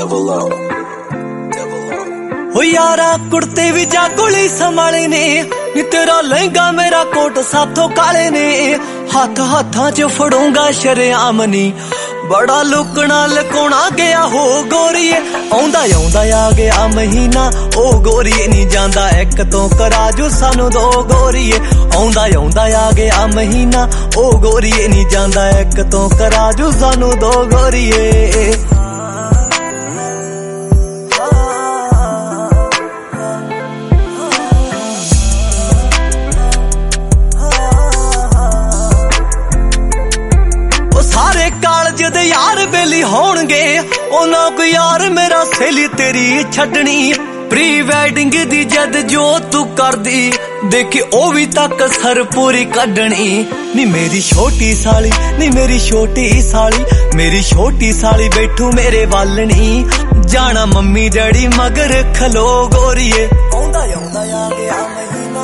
हो यारा कुर्ते भी जागोली संभाले ने नी तेरा लहंगा मेरा कोट साथों काले ने हाथ हाथा च फड़ूंगा शरेआम नी बड़ा लुकना लकोना गया हो गोरीए आउंदा आउंदा आ गया महीना ओ गोरीए नी जांदा एक तो करा जो सानू दो गोरीए आउंदा आउंदा आ गया महीना ओ गोरीए नी जांदा एक तो करा जो सानू दो गोरीए कालज दे यार बेली होणगे उन्हां को यार मेरा सहेली तेरी छड्डनी प्री वेडिंग दी जद जो तू करदी देखी ओ भी तक सर पूरी कड्डनी नी मेरी छोटी साली नी मेरी छोटी साली मेरी छोटी साली बैठू मेरे वालनी जाना मम्मी डैडी मगर खलो गोरीए आउंदा आउंदा आ गया महीना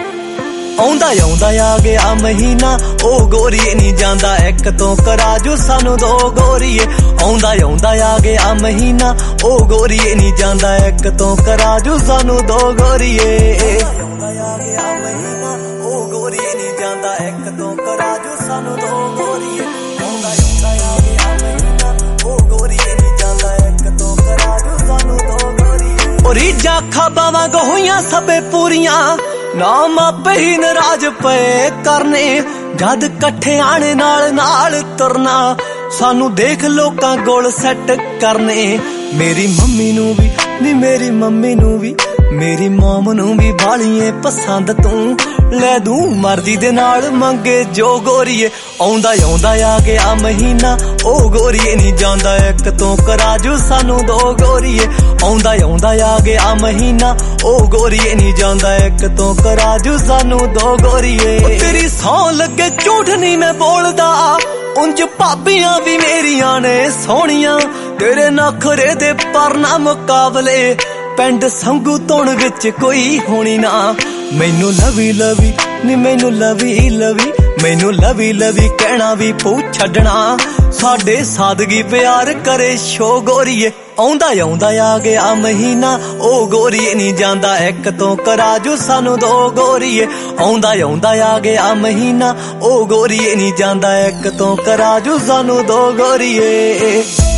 आउंदा आउंदा आ गया महीना ओ गोरीए नी जांदा एक तो करा जो सानू दो गोरीए आउंदा आउंदा आ गया महीना ओ गोरीए नी जांदा एक तो करा जो सानू दो गोरीए आउंदा आ गया महीना ओ गोरीए नी जांदा एक तो करा जो सानू दो गोरीए आउंदा आउंदा आ गया महीना ओ गोरीए नी जांदा एक तो करा जो सानू दो गोरीए ओ रीजा खाबावां होईयां सबे पूरियां नाम आपे ही नाराज पे करने जद कट्ठे आने नाल तुरना सानू देख लोकां गोल सेट करने मेरी मम्मी नू भी नी मेरी मम्मी नू भी मेरी मोम नू भी बालिए पसंद तू ले दूं मर्जी दे नाल मंगे जो गोरीए आउंदा आउंदा आ गया महीना ओ गोरीए नी जांदा एक तो करा जो सानू दो गोरीए आउंदा आउंदा आ गया महीना ओ गोरीए नी जांदा एक तो करा जो सानू दो गोरीए तेरी सौं लगे झूठ नहीं मैं बोलदा उंज भाबियां भी मेरियां ने सोहणियां तेरे नखरे दे पर ना मुकाबले पिंड संगू धुन विच कोई होनी ना मैनू लवी लवी नी मैनू लवी लवी मैनू लवी लवी कहना भी पू छड्डना साडे सादगी प्यार करे शो गोरीए आउंदा आउंदा आ गया महीना ओ गोरीए नी जांदा एक तो करा जो सानू दो गोरीए आउंदा आउंदा आ गया महीना ओ गोरीए नी जांदा एक तो करा जो सानू दो गोरीए।